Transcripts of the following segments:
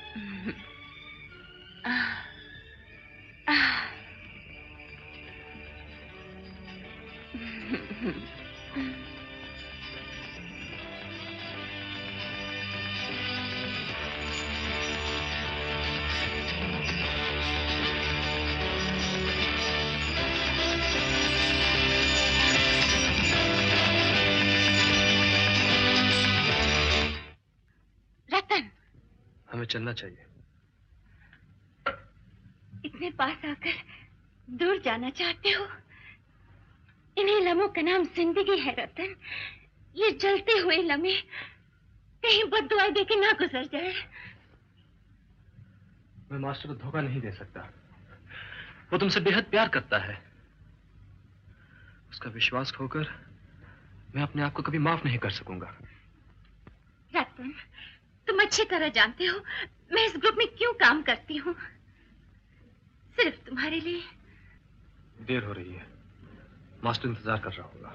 हमें चलना चाहिए। इतने पास आकर दूर जाना चाहते हो? इन्हीं लम्हों का नाम जिंदगी है रतन। ये जलते हुए लम्हे कहीं बद्दुआ देके ना गुजर जाए। मैं मास्टर को धोखा नहीं दे सकता। वो तुमसे बेहद प्यार करता है। उसका विश्वास खोकर मैं अपने आप को कभी माफ नहीं कर सकूंगा। रतन, तुम अच्छी तरह जानते हो मैं इस ग्रुप में क्यों काम करती हूँ। सिर्फ तुम्हारे लिए। देर हो रही है, मास्टर इंतजार कर रहा होगा।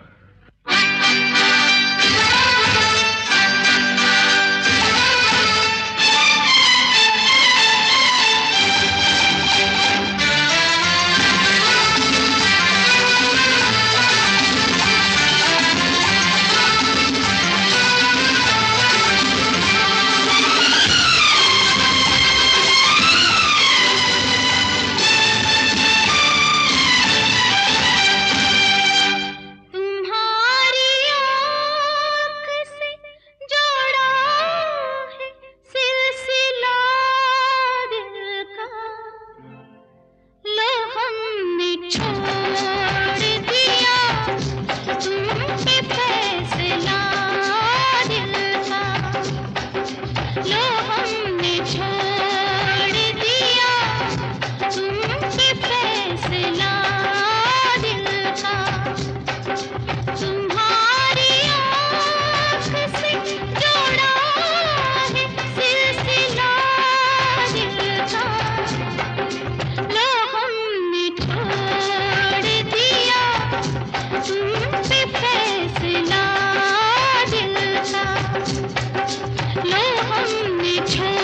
लो हमने